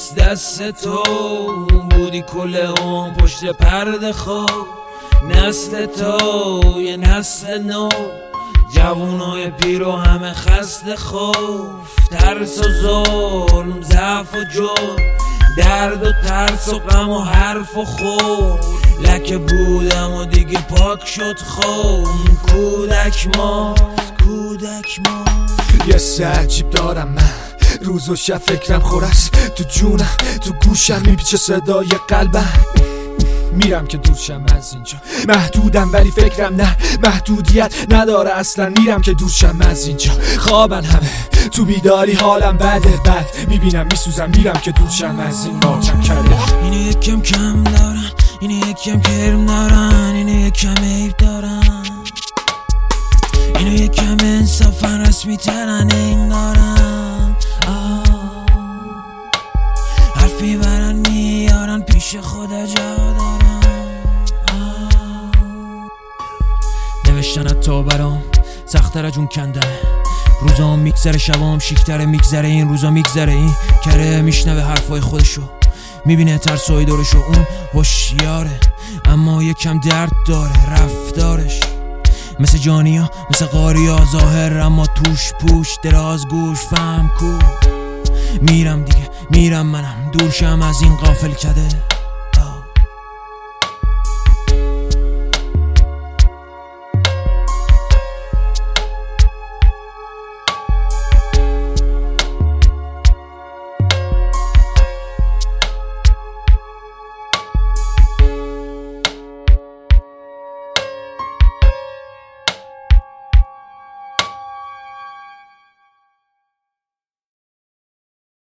دست تو بودی کل اون پشت پرده خواب. نسل تو یه نسل نو، جوونای پیر و همه خسته خوف. ترس و ظلم، ضعف و جرم، درد و ترس و غم و حرف و خور. لکه بودم و دیگه پاک شد خوم. کودک ما یه سه عجیب دارم من، روز و شب فکرم خورست تو جونم، تو گوشم میپیچه صدای قلبم. میرم که دورشم از اینجا، محدودم ولی فکرم نه، محدودیت نداره اصلا. میرم که دورشم از اینجا، خوابن همه تو بیداری، حالم بده بد میبینم میسوزم. میرم که دورشم از این ماتم کرده. اینو یکم کم دارن، اینو یکم کرم دارن، اینو یکم عیب دارن، اینو یکم انصافن رسمی ترن انگارن. حرفی برن میارن پیش خدا جا دارن. نوشتن حتی برام سخت‌تر از جون کندنه. روزام میگذره، شبام شیک‌تره میگذره، این روزا میگذره. این کره میشنوه حرفای خودشو، میبینه ترسای دورشو. اون هوشیاره اما یکم درد داره. رفتارش مثل جانیا، مثل قاریا، ظاهر اما توش پوش. دراز گوش فهم کو. میرم دیگه، میرم منم دورشم از این غافل کده.